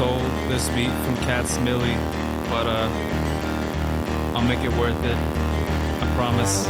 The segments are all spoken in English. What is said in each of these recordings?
stole this beat from Cats Millie, but I'll make it worth it. I promise.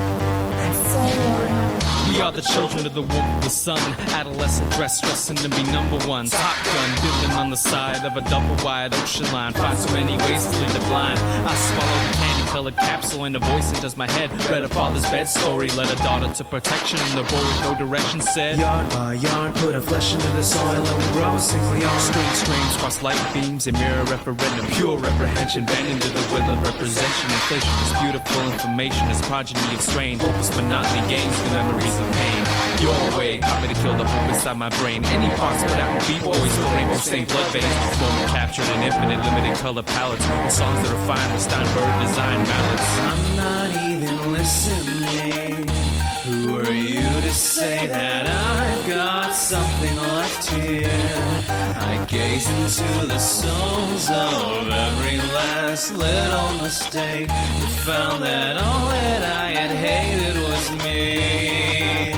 We are the children of the wolf of the sun. Adolescent dress, stressing to be number one. Top gun, building on the side of a double wide ocean line. Find so many ways to lead the blind. I swallow the candy-colored capsule and a voice enters my head. Read a father's bed story, led a daughter to protection. And the boy with no direction said, yarn by yarn, put a flesh into the soil and we grow a single yarn. Strange streams cross light beams and mirror referendum. Pure reprehension, bend into the will of representation. Inflation is beautiful information, is progeny of strain. Hopeless monotony gains the memories of pain. Your way, caught me to kill the hope inside my brain. Any parts but out B-boys with rainbow stained blood veins. Moment captured in infinite limited color palettes. With songs that are fine with Steinberg design mallets. I'm not even listening. Who are you to say that I've got something left here? I gaze into the souls of every last little mistake, and found that all that I had hated was me.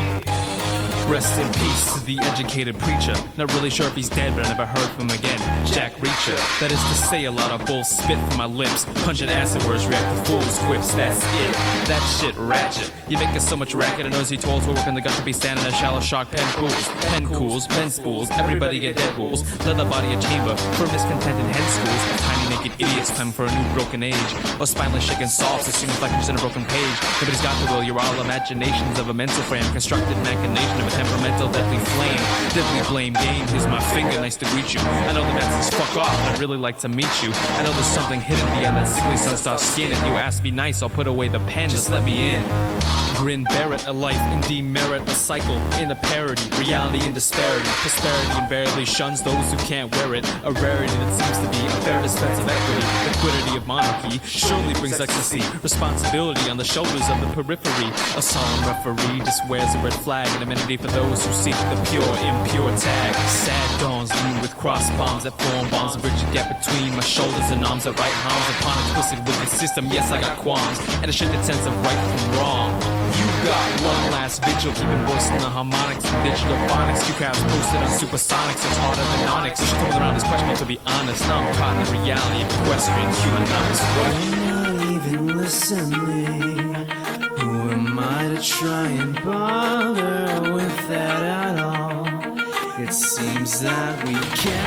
Rest in peace to the educated preacher. Not really sure if he's dead, but I never heard from him again. Jack Reacher. That is to say, a lot of bull spit from my lips. Pungent acid words react to fools' quips. That's it. That shit ratchet. You make us so much racket. And nosy tolls will work in the gut to be standing in shallow shark pen pools. Pen cools, pen spools. Everybody get dead rules. Leather body a chamber for miscontented hen schools. Of tiny naked idiots time for a new broken age. Or spineless shaken softs assuming reflections in a broken page. Nobody's got the will. You're all imaginations of a mental frame. Constructed machination of a temperamental deadly flame. Deadly blame game, here's my finger, nice to greet you. I know the answer's fuck off, I'd really like to meet you. I know there's something hidden beyond that sickly sun-star skin. If you ask me nice, I'll put away the pen, just let me in. Grin, bear it, a life and demerit, a cycle in a parody, reality and disparity. Prosperity invariably shuns those who can't wear it. A rarity that seems to be a fair dispense of equity. Liquidity of monarchy surely brings ecstasy. Responsibility on the shoulders of the periphery. A solemn referee just wears a red flag, an amenity for those who seek the pure, impure tag. Sad dawns lean with cross bombs that form bombs. A bridge a gap between my shoulders and arms that right arms upon a twisted wicked system. Yes, I got qualms and a shifted sense of right from wrong. You got one last vigil, keeping voicing the harmonics and digital phonics. You crowds posted on supersonics, it's harder than onyx. Just coming around this question, to be honest, now I'm caught in the reality of equestrian humanomics. I'm not even listening. Who am I to try and bother with that at all? It seems that we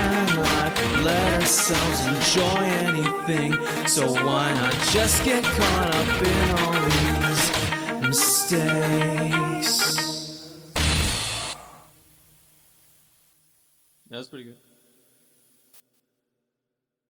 cannot let ourselves enjoy anything. So why not just get caught up in all these mistakes? That was pretty good.